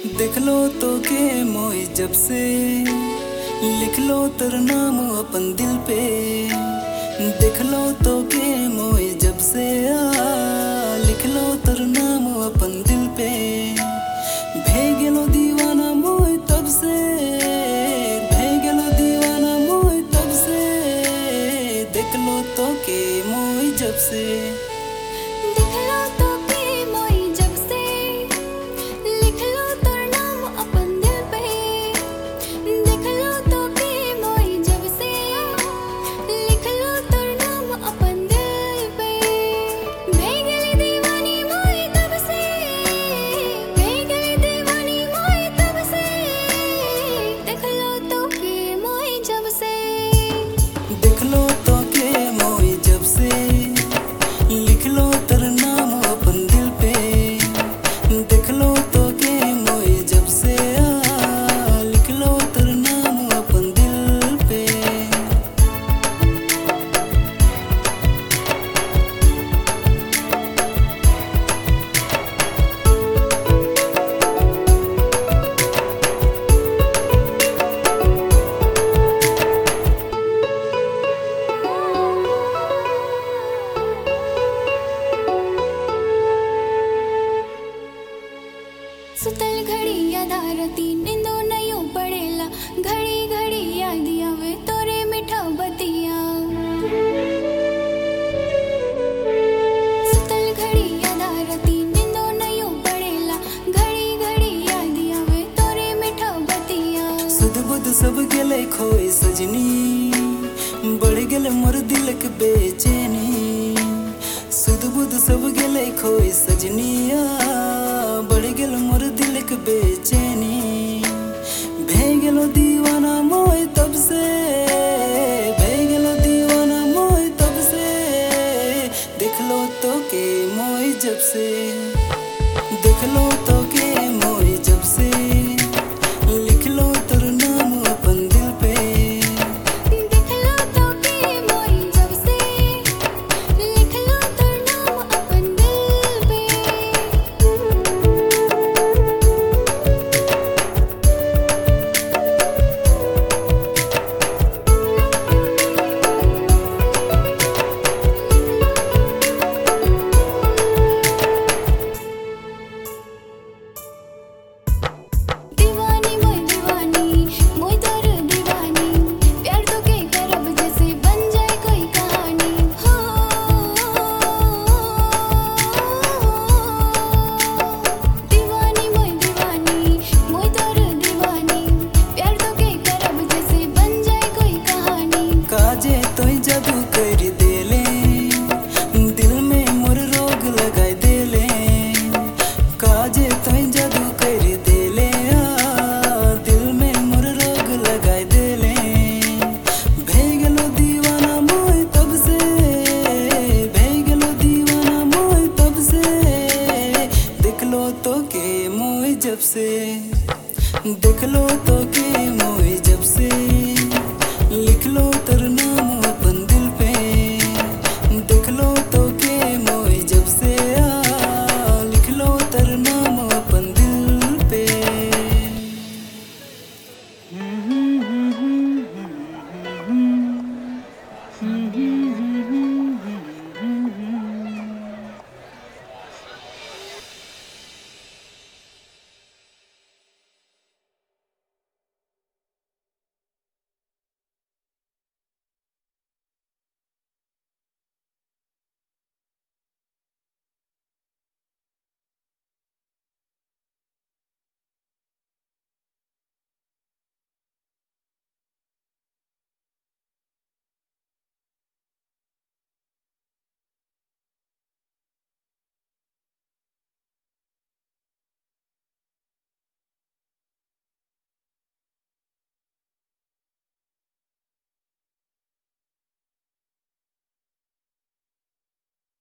देख लो तो के मोई जब से लिख लो तेरा नाम अपन दिल पे। देख लो तो के मोई जब से लिख लो तेरा नाम अपन दिल पे। भेगेलो दीवाना मोई तब से, भेगेलो दीवाना मोई तब से। देख लो तो के मोई जब से। देख लो तो के मोई जब से लिख लो तेरा नाम अपन दिल पे। देख लो तो के मोई जब से लिख लो तेरा नाम अपन दिल पे। सुतल घड़ी याद आरती निंदो नयो पड़ेला। घड़ी घड़ी याद आवे तोरे मीठा बतिया। सुतल घड़ी याद आरती निंदो नयो पड़ेला। घड़ी घड़ी याद आवे तोरे मीठा बतिया। सुध बुध सब गेले खोए सजनी, बढ़ गेले मोर दिल के बेचैनी। सुध बुध सब गेले खोए सजनिया, बढ़ गेल मोर दिल के बेचैनी। भेगेलो दीवाना मोय तब से, भेगेलो दीवाना मोय तब से। देख लो तो के मोय जब से, देख लो तो के मोय जब से। लिख लो तेरा नाम अपन दिल पे। देख लो तो के मोई जब से लिख लो तेरा नाम अपन दिल पे। दीवानी मोई तोर दीवानी। प्यार तो के करब जैसे बन जाए कोई कहानी। हो दीवानी मोई तोर दीवानी। प्यार तो के करब जैसे बन जाए कोई कहानी। काजे तोय जादू कर देले, दिल में मोर रोग लगाई देले। काजे तोय जादू कर देले, दिल में मोर रोग लगाई देले। भेगेलो दीवाना मोय तब से, भेगेलो दीवाना मोय तब से। देख लो तो के मोय जब से, देख लो तो के मोय